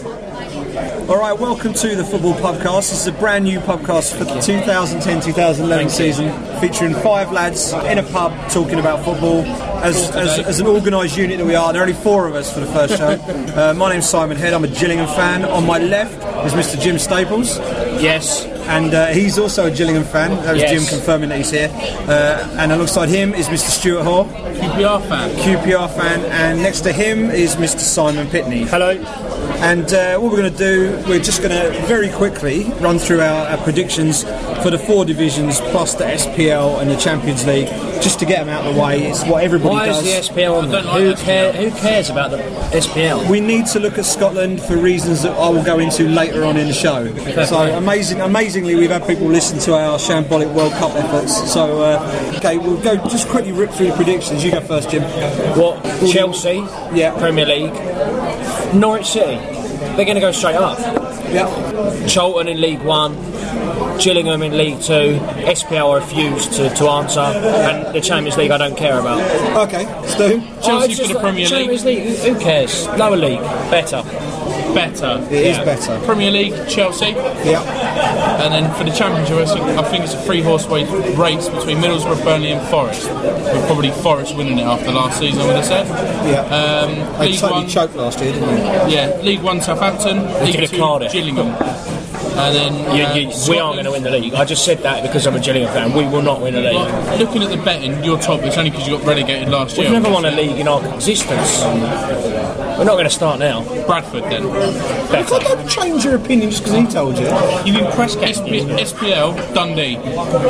Alright, welcome to the Football Pubcast. This is a brand new pubcast for the 2010-2011 season, featuring 5 lads in a pub talking about football as an organised unit that we are. There are only 4 of us for the first show. My name's Simon Head, I'm a Gillingham fan. On my left is Mr. Jim Staples. Yes. And he's also a Gillingham fan. That was Jim confirming that he's here. And alongside him is Mr. Stuart Hall. QPR fan. And next to him is Mr. Simon Pitney. Hello. And what we're going to do, we're just going to very quickly run through our predictions for the 4 divisions plus the SPL and the Champions League, just to get them out of the way. It's what everybody does. Why is the SPL on there? Who cares about the SPL? We need to look at Scotland for reasons that I will go into later on in the show. So amazingly, we've had people listen to our shambolic World Cup efforts. So okay, we'll go just quickly rip through the predictions. You go first, Jim. What? Chelsea? Yeah. Premier League. Norwich City. They're going to go straight up. Yeah. Charlton in League 1. Gillingham in League 2, SPL I refuse to answer, and the Champions League I don't care about. Okay, Stu? Chelsea for the Premier Champions League. Who cares? Lower league, better. It is better. Premier League, Chelsea. Yeah. And then for the Championship, I think it's a 3-horse race between Middlesbrough, Burnley and Forest. With probably Forest winning it after last season, I would have said. Yeah. They League totally 1 choked last year, didn't they? Yeah, League 1 Southampton, League 2 Gillingham. And then we aren't going to win the league. I just said that because I'm a Gillingham fan. We will not win the league. Looking at the betting, you're top. It's only because you got relegated last year. We've never won a league in our existence. We're not going to start now. Bradford then. Better. I don't change your opinion just because he told you. You've been press captain. SPL, Dundee.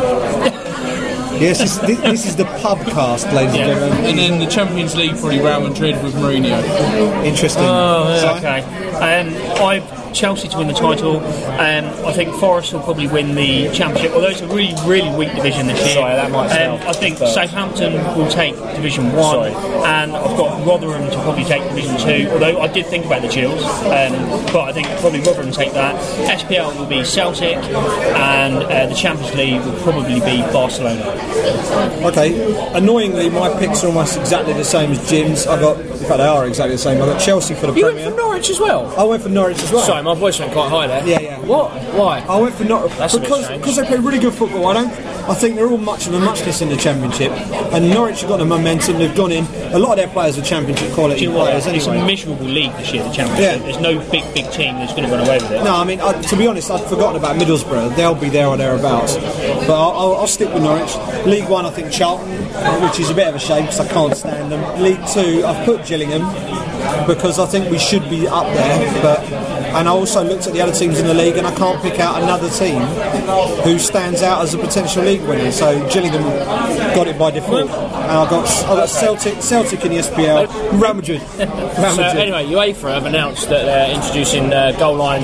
Yes, this is the pubcast, ladies and gentlemen. And then the Champions League, probably Real Madrid with Mourinho. Interesting. Okay. I've Chelsea to win the title. I think Forest will probably win the Championship, although it's a really, really weak division this year. Sorry, that might sound I think Southampton will take Division 1, and I've got Rotherham to probably take Division 2, although I did think about the Gills, but I think probably Rotherham take that. SPL will be Celtic, and the Champions League will probably be Barcelona. Okay, annoyingly, my picks are almost exactly the same as Jim's. In fact, they are exactly the same. I got Chelsea for the Premier. You went for Norwich as well? I went for Norwich as well. Sorry, my voice went quite high there. Yeah. What? Why? I went for Norwich because they play really good football. I think they're all much of a muchness in the Championship, and Norwich have got the momentum. They've gone in. A lot of their players are Championship quality players. It's anyway. a miserable league this year, the Championship. Yeah. There's no big team that's going to run away with it. No, I mean, to be honest, I'd forgotten about Middlesbrough. They'll be there or thereabouts. But I'll stick with Norwich. League 1, I think Charlton, which is a bit of a shame because I can't stand them. League 2, I've put Gillingham because I think we should be up there. And I also looked at the other teams in the league, and I can't pick out another team who stands out as a potential league winner. So Gillingham got it by default, and I got Celtic in the SPL, Real Madrid. So anyway, UEFA have announced that they're introducing goal line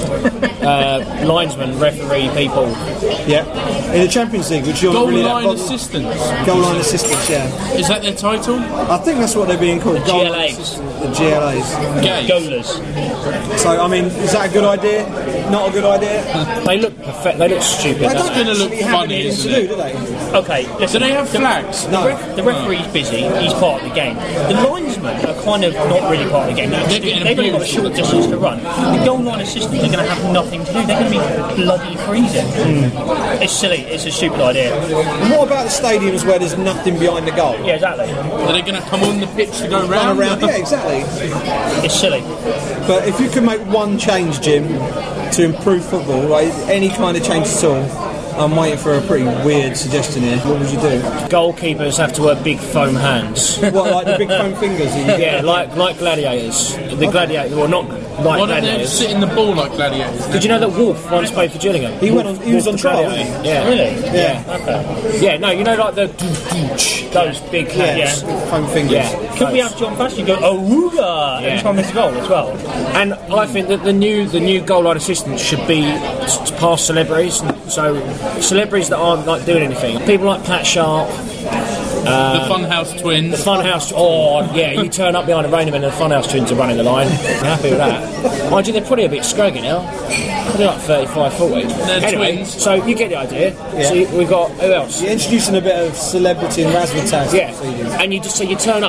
linesman, referee people. Yeah, in the Champions League, which you're Goal really line assistants. Goal line assistants, yeah. Is that their title? I think that's what they're being called. Goal line GLAs. assistants, the GLAs. Goalers. So I mean, is that a good idea? Not a good idea? They look perfect. They look stupid. They don't gonna look actually have funny, anything isn't to it? do they? Okay, listen, Do they have flags? No. The referee's busy. He's part of the game. The linesmen are kind of not really part of the game. They've only got a short distance to run. The goal line assistants are going to have nothing to do. They're going to be bloody freezing. It's silly. It's a stupid idea. And what about the stadiums where there's nothing behind the goal? Yeah, exactly. Are they going to come on the pitch to go round? Yeah, exactly. It's silly. But if you could make one change, Jim, to improve football, like any kind of change at all, I'm waiting for a pretty weird suggestion here. What would you do? Goalkeepers have to wear big foam hands. What, like the big foam fingers? That you get? Yeah, like gladiators. The gladiators, well, not like Why don't they gladiators. sit in the ball like gladiators? Did you know that Wolf once played for Gillingham? He was on trial, Gladiator. wasn't he? Yeah. Really? Yeah. Okay. Yeah, no, you know, like those big hands. Foam fingers. Yeah. Could we have John Fashio go Awooga every time there's a goal as well? And I think that the new goal line assistants should be past celebrities. So celebrities that aren't like doing anything. People like Pat Sharp. The Funhouse Twins. The Funhouse. Oh yeah, you turn up behind a Rainham and the Funhouse Twins are running the line. I'm happy with that. Mind you, they're probably a bit scraggy now. They're like 35, 40. They're anyway, twins. so you get the idea. Yeah. So we've got who else? You're introducing a bit of celebrity and razzmatazz. Yeah, proceedings. and you turn up,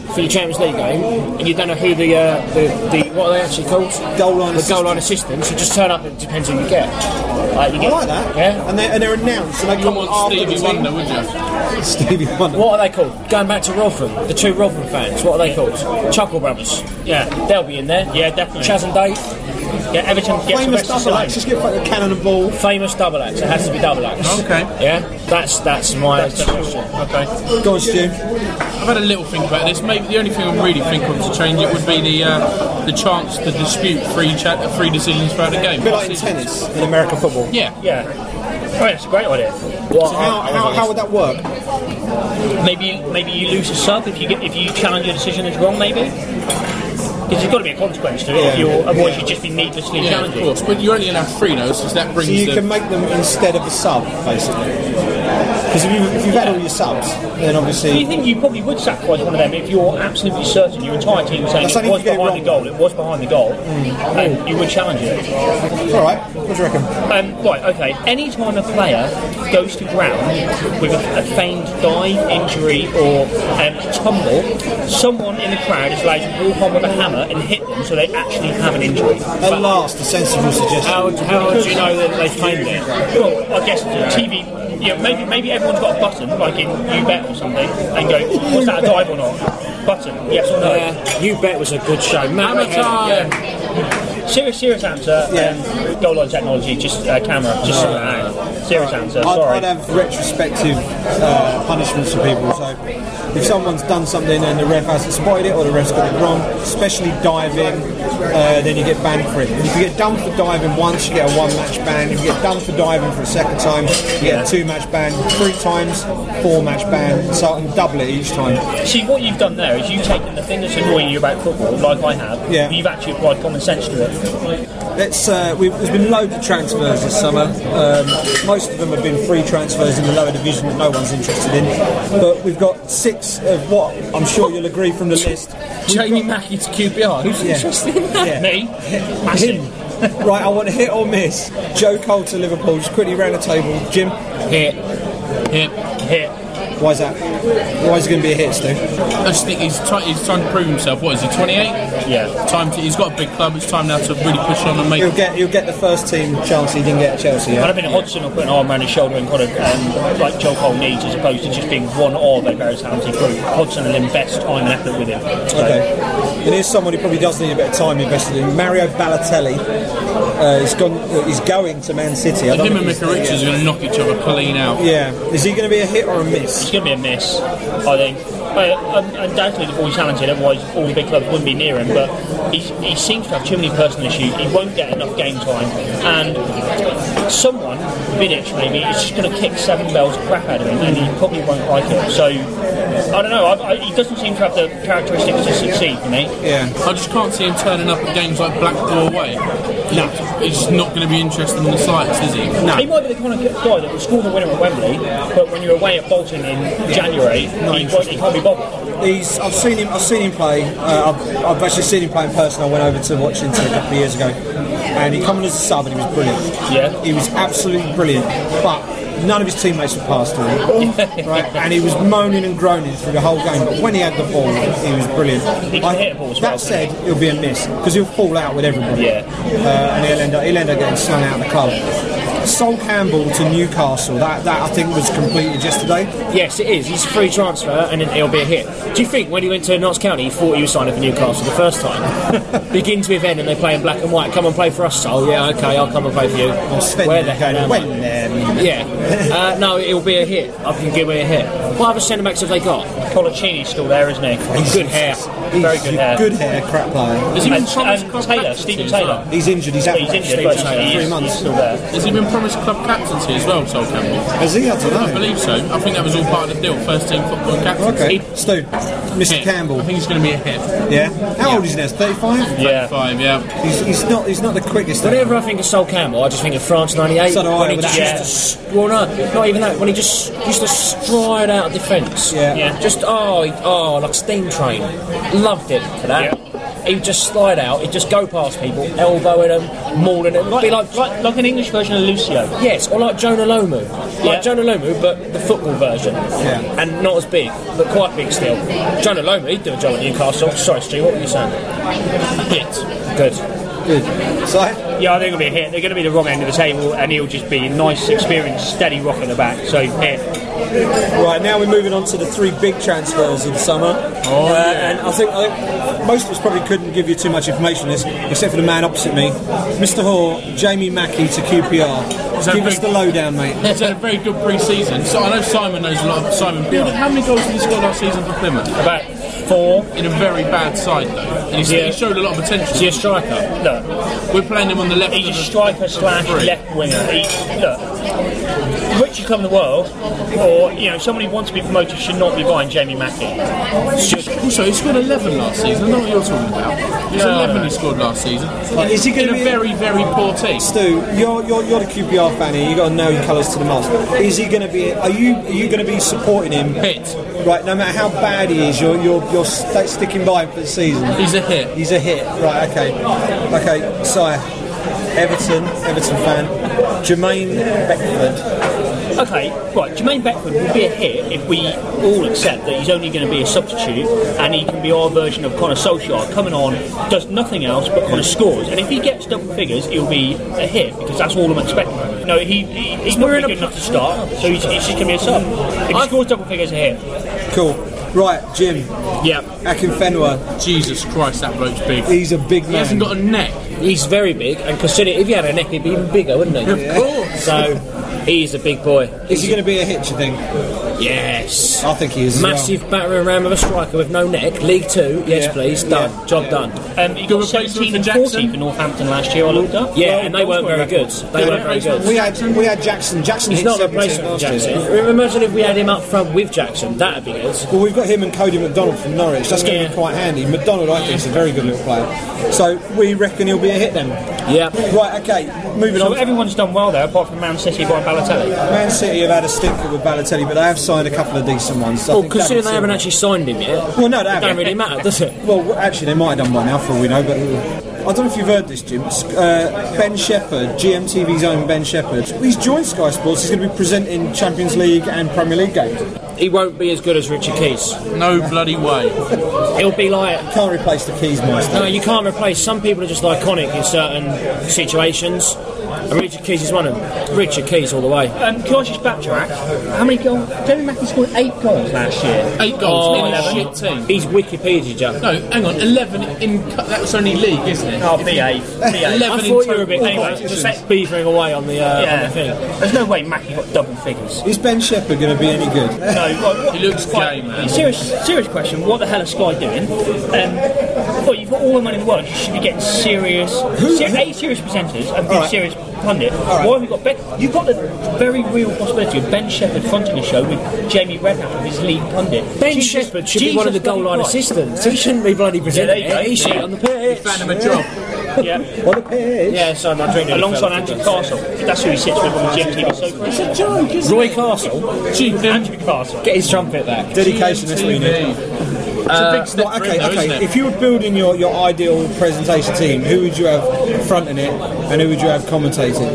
for your Champions League game, and you don't know who the what are they actually called? Goal line the goal line assistants. You just turn up. It depends who you get. I like that. Yeah, and they're announced. And they come on after Stevie the Wonder, team. would you? Stevie Wonder. What are they called? Going back to Rotherham, the two Rotherham fans. What are they called? Chuckle Brothers. Yeah, They'll be in there. Yeah, definitely. Chaz and Dave. Yeah, Everton gets Famous the best double acts. Just get like a cannon and ball. Famous double acts. It has to be double acts. Okay. Yeah, that's my suggestion. Okay. Go on, Stu. I've had a little think about this. Maybe the only thing I'm really thinking of to change it would be the chance to dispute free decisions throughout the game. A bit like in tennis, in American football. Yeah. Yeah. Oh, it's a great idea. So how would that work? Maybe you lose a sub if you challenge a decision that's wrong. Maybe. Because there's got to be a consequence to it. Otherwise you'd just be needlessly Yeah, challenging. of course. But you're only going to have 3 no's, so that brings So you the... can make them instead of a sub, basically. Because if you've had all your subs, then Do you obviously... think you probably would sacrifice one of them if you're absolutely certain your entire team saying That's it only was if you get it behind the wrong. goal, it was behind the goal, and you would challenge it? All right, what do you reckon? Right, okay. Any time a player goes to ground with a feigned dive, injury, or tumble, someone in the crowd is allowed to walk on with a hammer and hit them so they actually have an injury. At last, a sensible suggestion. How do you know that they feigned it? Well, I guess TV. Yeah, maybe everyone's got a button, like in You Bet or something, and go, was that a dive or not? Button, yes or no? You Bet was a good show. Hammer time! Serious answer. Goal line technology, just camera, just sort it out. Serious answer. Sorry. I'd have retrospective punishments for people. So if someone's done something and the ref hasn't spotted it or the ref's got it wrong, especially diving, then you get banned for it. And if you get done for diving once, you get a 1-match ban. If you get done for diving for a second time, you get a 2-match ban. 3 times, 4-match ban. So I can double it each time. See, what you've done there is you've taken the thing that's annoying you about football, like I have, Yeah. but you've actually applied common sense to it. There's been loads of transfers this summer. Most of them have been free transfers in the lower division that no one's interested in. But we've got 6 of what I'm sure you'll agree from the list. Jamie Mackey to QPR. Who's interested in that? Yeah. Me? Massive. Him. Right, I want to hit or miss. Joe Cole to Liverpool. Just quickly round the table. Jim, Hit. Hit. why is that? Why is it going to be a hit, Stu? I just think he's trying to prove himself. What is he, 28? Yeah. He's got a big club. It's time now to really push on and make... He'll get the first team chance he didn't get at Chelsea. I'd Yeah? have been Hodgson or put an arm around his shoulder and kind of like Joe Cole needs, as opposed to just being one of a very talented group. Hodgson will invest time and effort with him. So, Okay. And here's someone who probably does need a bit of time invested in. Mario Balotelli. He's going to Man City. I don't Him and think Mika Richards are going to knock each other clean out. Yeah. Is he going to be a hit or a miss? it's going to be a miss, I think. Undoubtedly the boy's talented, otherwise all the big clubs wouldn't be near him, but he seems to have too many personal issues. He won't get enough game time, and someone, Vidic maybe, is just going to kick 7 bells of crap out of him, and he probably won't like it. So I don't know, he doesn't seem to have the characteristics to succeed for me. Yeah. I just can't see him turning up at games like Blackpool away. No. He's just not going to be interested in the slightest, is he? No. He might be the kind of guy that will score the winner at Wembley, but when you're away at Bolton in January, he can't be bothered. I've seen him play. I've actually seen him play in person. I went over to watch Inter a couple of years ago, and he came on as a sub and he was brilliant. Yeah. He was absolutely brilliant, but none of his teammates were passed to him, right? And he was moaning and groaning through the whole game. But when he had the ball, he was brilliant. He can hit a ball as well, That said, he'll be a miss because he'll fall out with everybody. Yeah. And he'll end up getting slung out of the club. Sol Campbell to Newcastle. That I think was completed yesterday. Yes, it is. He's a free transfer, and it'll be a hit. Do you think when he went to Notts County, he thought he was signing for Newcastle the first time? Begins with N, and they play in black and white. Come and play for us, Sol. Yeah, okay, I'll come and play for you. Where the hell am I? Yeah. No, it'll be a hit. I can give it a hit. What other centre backs have they got? Colaccini's still there, isn't he? Good hair. Very good hair. Good hair, crap player. Has he been And promised club Taylor, captaincy Stephen as well? Taylor. He's injured. He's out He's for injured, but 3 he's months. still there. Has he been promised club captaincy as well, Sol Campbell? Has he? I don't know. I believe so. I think that was all part of the deal. First team football captaincy. Okay. Stu, Mr. Hit. Campbell. I think he's going to be a hit. Yeah. How old is he now? 35. Yeah. 5, yeah. He's not the quickest. Whenever I think of Sol Campbell, I just think of France '98. So do I, when he with just that. used to, well, no, not even that. When he just used to stride out of defence. Yeah. Yeah. Just like steam train. Loved it for that. Yeah. he would just slide out, he'd just go past people, elbowing them, mauling them. It'd be like an English version of Lucio. Yes, or like Jonah Lomu. Like Jonah Lomu, but the football version. Yeah. And not as big, but quite big still. Jonah Lomu, he'd do a job at Newcastle. Sorry, Stu, what were you saying? Hit. Good. So, Yeah, I think it'll be a hit. They're going to be the wrong end of the table, and he'll just be a nice, experienced, steady rock at the back. So, hit. right, now we're moving on to the 3 big transfers of the summer. And I think most of us probably couldn't give you too much information on this, except for the man opposite me. Mr. Hoare, Jamie Mackie to QPR. Give us the lowdown, mate. He's had a very good pre-season. So I know Simon knows a lot of Simon Beard. How many goals did he score last season for Plymouth? About 4. In a very bad side, though. And he showed a lot of potential. Is he a striker? Look, We're playing him on the left. he's a striker / left winger. Look, richest club in the world, or someone who wants to be promoted should not be buying Jamie Mackie. Also, he scored 11 last season. I know what you're talking about. It was 11 he scored last season. Is he going to In a be very, very poor team. Stu, you're the QPR fan here. You got to know your colours to the mast. Is he going to be? Are you going to be supporting him? Hit. Right, no matter how bad he is, you're sticking by him for the season. He's a hit. He's a hit. Right, okay. Sire, Everton fan, Jermaine Beckford. Okay, right, Jermaine Beckford will be a hit if we all accept that he's only going to be a substitute and he can be our version of Conor Solskjaer, coming on, does nothing else but kind of scores. And if he gets double figures, he'll be a hit, because that's all I'm expecting. He's not really good enough to start, so he's just going to be a sub. If he scores double figures, a hit. Cool. Right, Jim. Yeah. Akinfenwa. Jesus Christ, that bloke's big. He's a big man. He hasn't got a neck. He's very big, and consider if he had a neck, he'd be even bigger, wouldn't he? Of course. So, he's a big boy. Is he going to be a hit, do you think? Yes. I think he is. Massive battering ram of a striker with no neck. League 2, yes please, done. Job done. He got 17 and 40 for Northampton last year, I looked up. Yeah, and they weren't very good. They weren't very good. We had Jackson. Jackson He's hit not a 17 replacement for last year. Jackson. Imagine if we had him up front with Jackson, that'd be good. Well, we've got him and Cody McDonald from Norwich. That's going to be quite handy. McDonald, I think, is a very good little player. So we reckon he'll be a hit then. Yeah. Right, okay, moving So on. everyone's done well there, apart from Man City buying Balotelli. Man City have had a stinker with Balotelli, but they have signed a couple of decent ones. So I Well, think considering David they haven't Silva- actually signed him yet, Well, no, they it haven't. don't really matter, does it? Well, actually, they might have done by now, for all we know, but I don't know if you've heard this, Jim. Ben Shepherd, GMTV's own Ben Shepherd, he's joined Sky Sports. He's going to be presenting Champions League and Premier League games. He won't be as good as Richard Keys. No bloody way. He'll be like... Can't replace the Keys Meister. No, you can't replace. Some people are just iconic in certain situations. And Richard Keys is one of them. Richard Keys all the way. Can I just backtrack? How many goals? Jamie Mackie scored 8 goals last year. 8 goals in a 11. shit team. He's Wikipedia, Jack. No, hang on. 11 in... That's only league, isn't it? Oh, BA. 11 I in thought you were a total. bit Anyway, just beavering away on the thing. There's no way Mackie got double figures. Is Ben Shepherd going to be any good? No, He looks gay, man. Serious question. What the hell is Sky doing? Well, you've got all the money in the world. You should be getting serious presenters and being serious pundit. Why have we got Ben? You've got the very real possibility of Ben Shepherd fronting a show with Jamie Redknapp as his lead pundit. Ben Shepherd should be one of the goal line assistants. He shouldn't be bloody presenting there you go. it. He should be on the pitch. Found him a job. Yeah. What a pitch! Yeah, so I'm not drinking. Alongside Andrew Castle. That's who he sits with on the GMTV sofa. It's a joke, isn't Roy Castle. Andrew Castle. Get his trumpet back. Dedication, that's what you need. It's a big step for him, though, isn't it? If you were building your ideal presentation team, who would you have fronting it and who would you have commentating?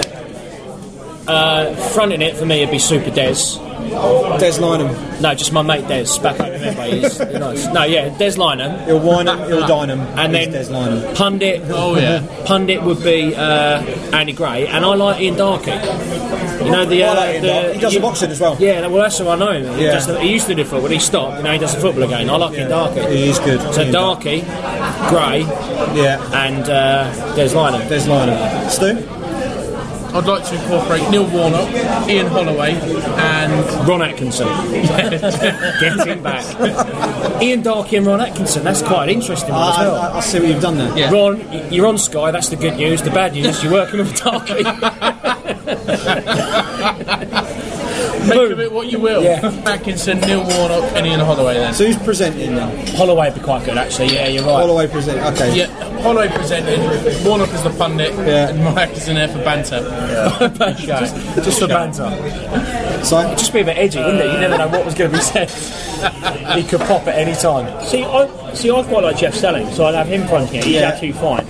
Fronting it for me would be Super Des. Des Lynam. No, just my mate Des. Back home in Medway. He's nice. No, yeah, Des Lynam. He'll whine him, he'll dine him. And He's then Des Lynam. Pundit. Oh, yeah. Pundit would be Andy Gray, and I like Ian Darkey. You know the. I like Ian Darkey. He does the boxing as well. Yeah, well that's how I know him. Yeah. He used to do football. He stopped. He does the football again. I like Ian Darkey. He is good. So Ian Darkey, Gray, Yeah. and Des Lynam. Des Lynam. Stu? I'd like to incorporate Neil Warnock, Ian Holloway, and Ron Atkinson. Get him back. Ian Darkey and Ron Atkinson. That's quite an interesting one as well. I see what you've done there. Yeah. Ron, you're on Sky. That's the good news. The bad news is you're working with Darkey. Make of it what you will. Yeah. Atkinson, Neil Warnock, Kenny and Holloway then. So who's presenting then? Holloway would be quite good, actually. Yeah, you're right. Holloway presenting. Okay. Yeah, Holloway presented, Warnock as the pundit, Yeah. and Mike is in there for banter. Just for banter. So It'd just be a bit edgy, wouldn't it? You never know what was going to be said. He could pop at any time. See, I quite like Jeff Stelling, so I'd have him fronting it. He's absolutely fine.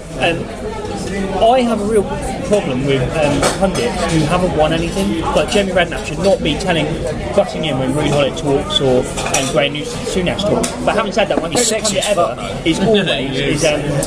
I have a real problem with pundits who haven't won anything. Like Jamie Redknapp should not be butting in when Rooney Hollett talks or Graham Souness talks. But having said that, my favourite pundit ever is always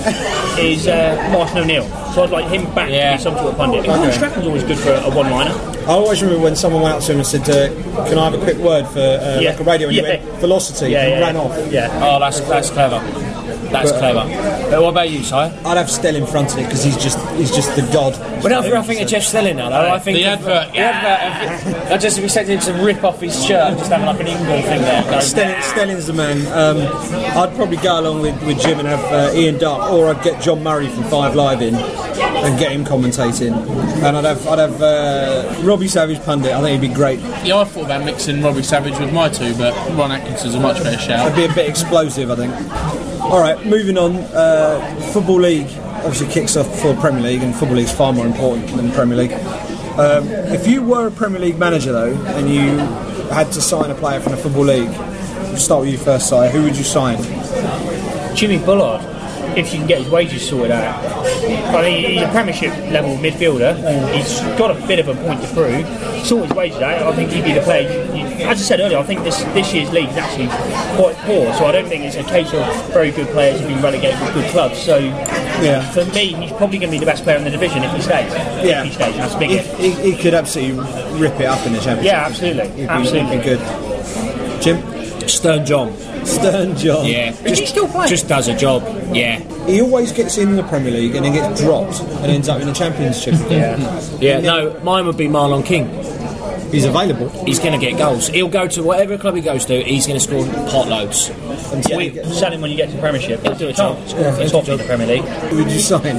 Martin O'Neill. So I'd like him back to be some sort of pundit. Gordon Strachan's always good for a one-liner. I always remember when someone went up to him and said, "Can I have a quick word for Record Radio?" And he went, "Velocity," and ran off. Yeah. Oh, that's clever. That's clever. But what about you, Si? I'd have Stelling fronting it because he's just the god. Whenever I think of Jeff Stelling now, though, I think The advert. I just expected him to rip off his shirt and just having like an England thing there. Stelling's the man. I'd probably go along with Jim and have Ian Dark, or I'd get John Murray from 5 Live in and get him commentating. And I'd have Robbie Savage pundit. I think he'd be great. Yeah, I thought about mixing Robbie Savage with my two, but Ron Atkinson's a much better shout. It'd be a bit explosive, I think. Alright, moving on. Football League obviously kicks off before Premier League, and Football League's far more important than Premier League. If you were a Premier League manager, though, and you had to sign a player from the Football League, we'll start with you first, Si. Who would you sign? Jimmy Bullard, if you can get his wages sorted out. I mean, he's a Premiership level midfielder. He's got a bit of a point to prove. Sort his wages out. I think he'd be the player. As I said earlier, I think this year's league is actually quite poor. So I don't think it's a case of very good players being relegated with good clubs. So for me, he's probably going to be the best player in the division if he stays. Yeah. If he stays, that's big. He could absolutely rip it up in the Championship. Yeah, absolutely. He'd be good. Jim? Stern John. Stern John. Yeah. Is he still playing? Just does a job. Yeah. He always gets in the Premier League and then gets dropped and ends up in the Championship. Yeah, no, mine would be Marlon King. He's available. He's going to get goals. He'll go to whatever club he goes to, he's going to score pot loads. Sell him when you get to the Premiership. He'll do a job. Score for top of the Premier League. Who would you sign?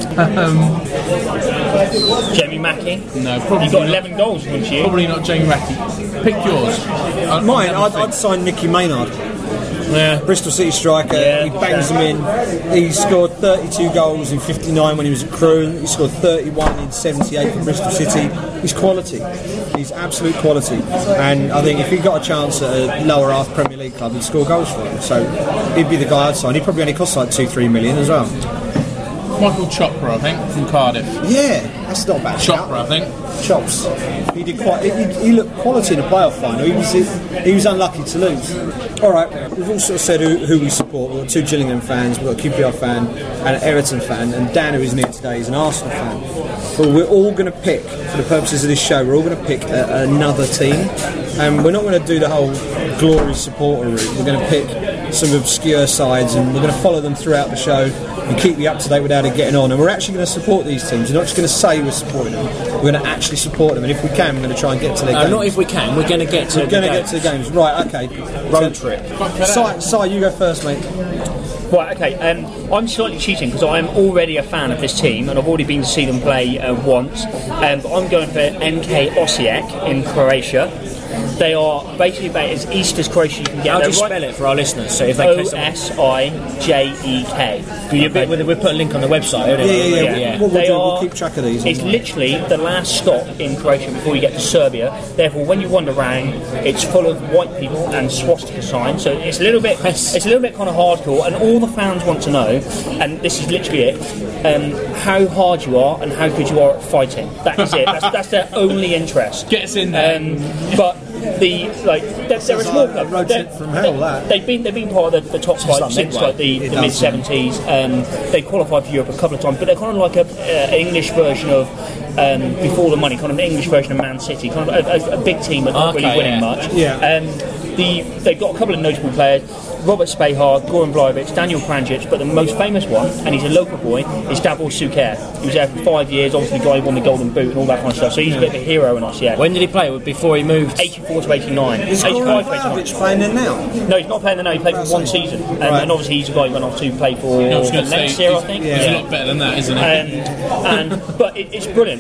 Jamie Mackie. No, probably He got not. 11 goals once year. Probably not Jamie Mackie. Pick yours. Mine, I'd sign Nicky Maynard. Yeah. Bristol City striker. Yeah, He bangs them in. He scored 32 goals in 59 when he was at Crewe. He scored 31 in 78 for Bristol City. He's quality. He's absolute quality. And I think if he got a chance at a lower half Premier League club, he'd score goals for him. So he'd be the guy I'd sign. He'd probably only cost like 2-3 million as well. Michael Chopra, I think, from Cardiff. Yeah, that's not a bad. shout. Chopra, I think. Chops. He did quite. He looked quality in the playoff final. He was unlucky to lose. All right, we've also said who we support. We've got 2 Gillingham fans, we've got a QPR fan and an Everton fan, and Dan, who isn't here today, is an Arsenal fan. But we're all going to pick, for the purposes of this show, we're all going to pick another team, and we're not going to do the whole glory supporter route. We're going to pick some obscure sides, and we're going to follow them throughout the show and keep you up to date with how they're getting on. And we're actually going to support these teams. We're not just going to say we're supporting them. We're going to actually support them, and if we can, we're going to try and get to their games. Not if we can, we're going to get to We're going to get to the games. Right, okay. Road trip. Si, you go first, mate. Right, okay. I'm slightly cheating because I am already a fan of this team and I've already been to see them play once. But I'm going for MK Osijek in Croatia. They are basically about as east as Croatia you can get. How do you spell it for our listeners? So if they Osijek. We'll put a link on the website. Yeah. We'll keep track of these. It's literally the last stop in Croatia before you get to Serbia. Therefore, when you wander around, it's full of white people and swastika signs. So it's a little bit kind of hardcore. And all the fans want to know, and this is literally it, how hard you are and how good you are at fighting. That is it. That's their only interest. Get us in there. But they're a small club. Road trip from hell. That They've been part of the top 5 since like the mid 70s. They qualified for Europe a couple of times, but they're kind of like an English version of Before the Money, kind of an English version of Man City, kind of a big team but not really winning much. Yeah. They've got a couple of notable players. Robert Spahar, Goran Vlahovic, Daniel Kranjic, but the most famous one, and he's a local boy, is Davor Suker. He was there for 5 years, obviously the guy who won the Golden Boot and all that kind of stuff, so he's a bit of a hero in Osijek. When did he play? Before he moved? 84 to 89. is 85 Goran to 89. Vlahovic playing there now? No, he's not playing there now, he played for 1 season. And obviously he's a guy who went on to play for I was the going to say, next year, I think. he's a lot better than that, isn't he? But it's brilliant.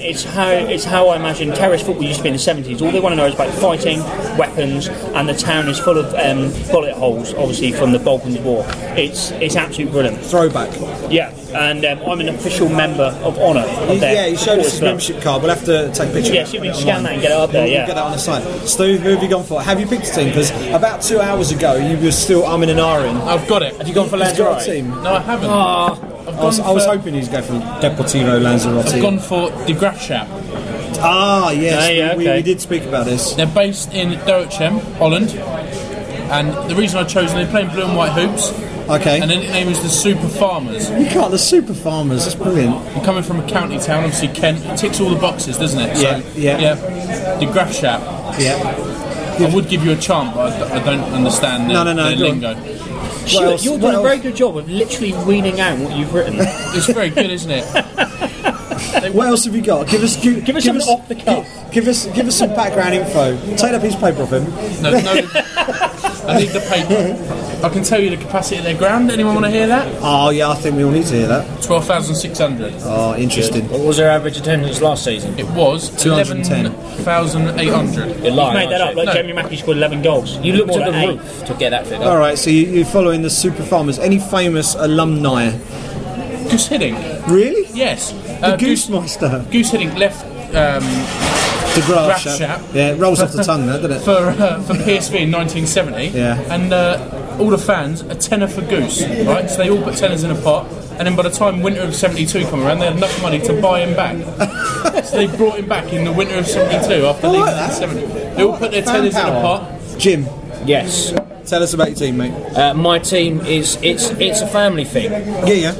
it's how I imagine terrorist football used to be in the 70s. All they want to know is about fighting, weapons, and the town is full of bullet holes, obviously from the Balkans War. It's absolutely brilliant. Throwback. Yeah, and I'm an official member of honour of their Yeah, he showed us his club. membership card. We'll have to take a picture. Yeah, see if we can scan that and get it up there. We'll Yeah. get that on the site. Stu, who have you gone for? Have you picked a team? Because about 2 hours ago, you were still umming and ahhing. I've got it. Have you gone for He's got a Lanzarote? team. No, I haven't. I was hoping he'd go for Deportivo Lanzarote. I've gone for De Graafschap. Ah, yes. Yeah, we okay. did speak about this. They're based in Doetinchem, Holland. And the reason I chose them, they're playing blue and white hoops. Okay. And their nickname is the Super Farmers. You can't, the Super Farmers, that's brilliant. I'm coming from a county town, obviously Kent. It ticks all the boxes, doesn't it? Yeah, yeah. De Graafschap. Yeah. I would give you a chant, but I don't understand their, No, their go on. lingo. Stuart, you're doing a very good job of literally weaning out what you've written. It's very good, isn't it? What else have you got? Give us something off the cuff. Give us some background info. Take that piece of paper off him. No, I need the paper. I can tell you the capacity of their ground. Anyone want to hear that? Oh yeah, I think we all need to hear that. 12,600. Oh, interesting. What was their average attendance last season? It was 210. 11,800. You're lying, Made that up. aren't like No. Jamie Mackie scored 11 goals. You looked More at the like 8. roof to get that figure. All right, so you're following the Super Farmers. Any famous alumni? Goose Hiddink. Really? Yes. The Goosemeister. Goose Hiddink left The grass Graafschap. Yeah, it rolls off the tongue, doesn't it? for PSV in 1970. Yeah. And all the fans, a tenner for Goose, right? So they all put tenners in a pot, and then by the time winter of 72 come around, they had enough money to buy him back. So they brought him back in the winter of 72 after leaving in 70. They all put their tenners in a pot. Jim, Yes. tell us about your team, mate. My team is it's a family thing. Yeah.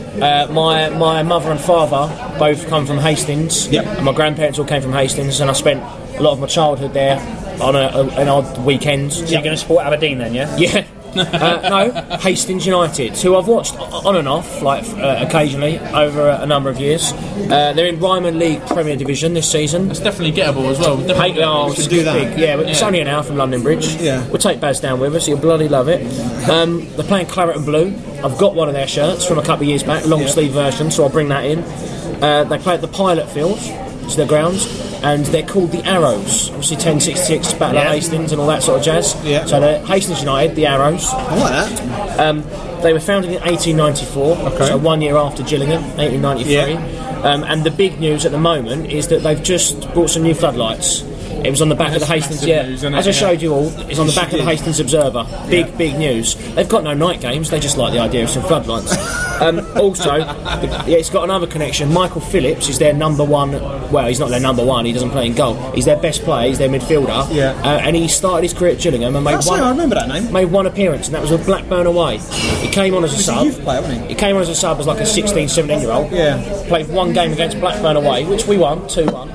My mother and father both come from Hastings. Yep. And my grandparents all came from Hastings, and I spent a lot of my childhood there on an odd weekends. So you're going to support Aberdeen then, yeah? Yeah. No, Hastings United, who I've watched on and off, like occasionally over a number of years. They're in Ryman League Premier Division this season. It's definitely gettable as well. Definitely gettable. It's do that. big, yeah, but it's only an hour from London Bridge. Yeah. We'll take Baz down with us, you'll bloody love it. They're playing Claret and Blue. I've got one of their shirts from a couple of years back, long sleeve version, so I'll bring that in. They play at the Pilot Field, it's their grounds, and they're called the Arrows. Obviously 1066, Battle of Hastings and all that sort of jazz. Yeah. So they're Hastings United, the Arrows. I like that. They were founded in 1894, so 1 year after Gillingham, 1893. Yeah. And the big news at the moment is that they've just bought some new floodlights. It was on the back of the Hastings, massive news, isn't it? as I showed you all, it's on the back of the did. Hastings Observer. Big news. They've got no night games, they just like the idea of some floodlights. Also, it's got another connection. Michael Phillips is their number one, well, he's not their number one, he doesn't play in goal. He's their best player, he's their midfielder. Yeah. And he started his career at Gillingham and I made one. remember that name. Made one appearance, and that was with Blackburn away. He came on as a He's a sub. youth player, wasn't he? He came on as a sub as like a 16, 17-year-old. Yeah. Played one game against Blackburn away, which we won, 2-1.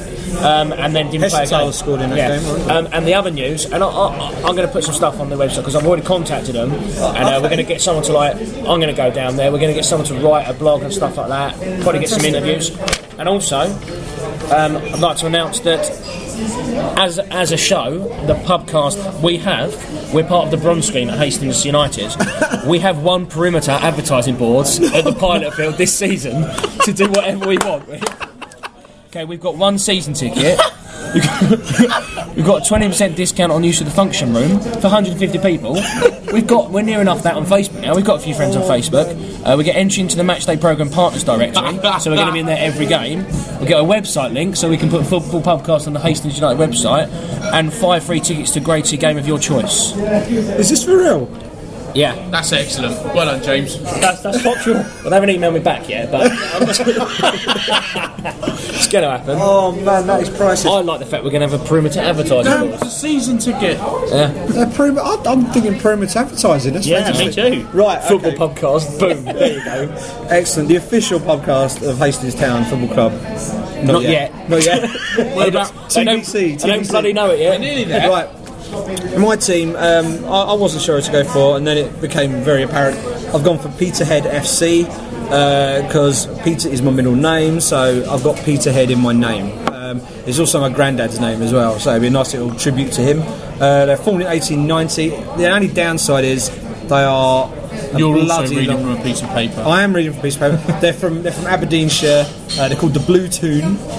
And then didn't play Heston again. scored in that game, wasn't And the other news, and I'm going to put some stuff on the website because I've already contacted them, and we're going to get someone to I'm going to go down there. We're going to get someone to write a blog and stuff like that. Probably get some interviews, and also I'd like to announce that as a show, the pubcast we're part of the Bronze Scheme at Hastings United. We have one perimeter advertising boards at the Pilot Field this season to do whatever we want with. Okay, we've got one season ticket. We've got a 20% discount on use of the function room for 150 people. We're near enough that on Facebook now. We've got a few friends on Facebook. We get entry into the Matchday Programme Partners Directory, so we're going to be in there every game. We get a website link, so we can put Football Pubcast on the Hastings United website, and 5 free tickets to Grade C game of your choice. Is this for real? Yeah. That's excellent. Well done, James. That's factual. Well, they haven't emailed me back yet, but it's going to happen. Oh man, that is priceless. I like the fact we're going to have a perimeter advertising No, board. it's a season ticket. I'm thinking perimeter advertising. That's Yeah, me fantastic. too. Right, Football okay. podcast, boom, there you go. Excellent. The official podcast of Hastings Town Football Club. Not yet. Not yet. They don't TBC. bloody know it yet. Nearly there. Right. My team, I wasn't sure who to go for, and then it became very apparent. I've gone for Peterhead FC because Peter is my middle name, so I've got Peterhead in my name. It's also my granddad's name as well, so it'd be a nice little tribute to him. They're formed in 1890. The only downside is they are. You're also bloody reading long- from a piece of paper. I am reading from a piece of paper. They're from Aberdeenshire. They're called the Blue Toon.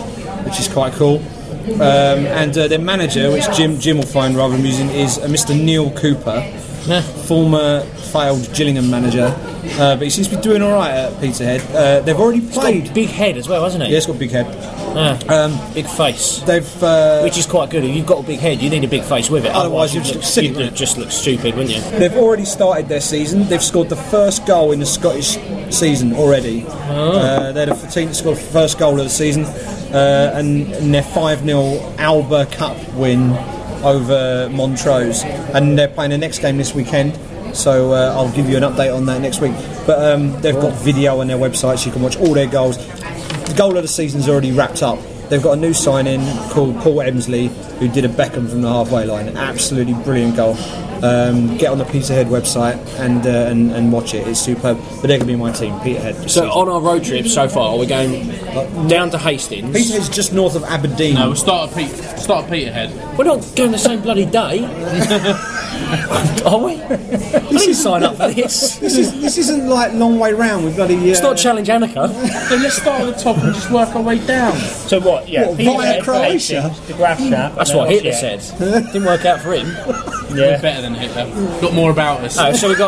which is quite cool. And their manager, which Jim will find rather amusing, is Mr. Neil Cooper, former failed Gillingham manager, but he seems to be doing all right at Peterhead. They've already played. Got a big head as well, hasn't it? Yeah, it's got a big head. Big face. They've Which is quite good. If you've got a big head, you need a big face with it. Otherwise you'd just look silly, you'd just look stupid, wouldn't you? They've already started their season. They've scored the first goal in the Scottish season already. They're the team that scored the first goal of the season, and their 5-0 Alba Cup win over Montrose, and they're playing the next game this weekend. So I'll give you an update on that next week. But they've got video on their website, so you can watch all their goals. The goal of the season's already wrapped up. They've got a new sign-in called Paul Emsley, who did a Beckham from the halfway line. Absolutely brilliant goal. Get on the Peterhead website and watch it. It's superb. But they're going to be my team, Peterhead. So on our road trip so far, we're going down to Hastings. Peterhead's just north of Aberdeen. No, we'll start at Peterhead. We're not going the same bloody day. Are we? I didn't sign up for this. This isn't like long way round with bloody. It's not Challenge Annika. Then let's start at the top and just work our way down. So what? Yeah, What, via Croatia? Hastings, the Graf Shap. That's what Hitler said. Didn't work out for him. We're better than Hitler. Got more about us. So we got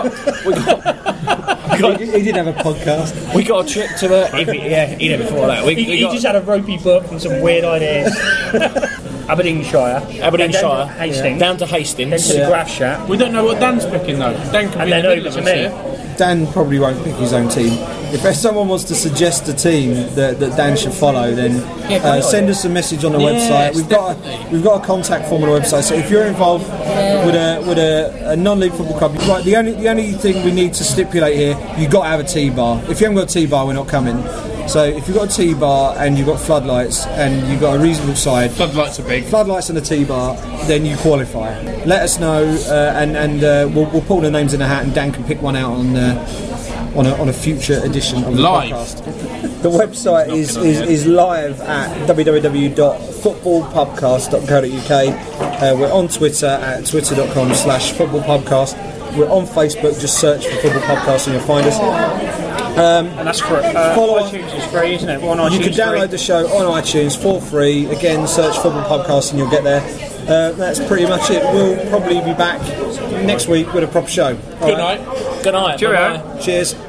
He did have a podcast. we got a trip to he did before that. He just had a ropey book and some weird ideas. Aberdeenshire, Hastings, down to then Hastings. to the Graf Shap, We don't know what Dan's picking though. Dan could and be then in the over middle to of us me. here. Dan probably won't pick his own team. If someone wants to suggest a team that Dan should follow, then send us a message on the website. We've got a contact form on the website. So if you're involved with a non-league football club, right? The only thing we need to stipulate here, you've got to have a T-bar. If you haven't got a T-bar, we're not coming. So if you've got a T-bar and you've got floodlights and you've got a reasonable side, Floodlights are big. floodlights and a T-bar, then you qualify. Let us know, and we'll pull the names in a hat, and Dan can pick one out on a future edition of the Live. podcast. The website is live at www.footballpubcast.co.uk. We're on Twitter at twitter.com/footballpubcast. We're on Facebook. Just search for Football Pubcast and you'll find us. And that's for Follow iTunes is free, isn't it? On iTunes, You can download the show on iTunes for free. Again, search Football Podcast and you'll get there. That's pretty much it. We'll probably be back next week with a proper show. Good night. Good night. Cheerio. Bye-bye. Cheers.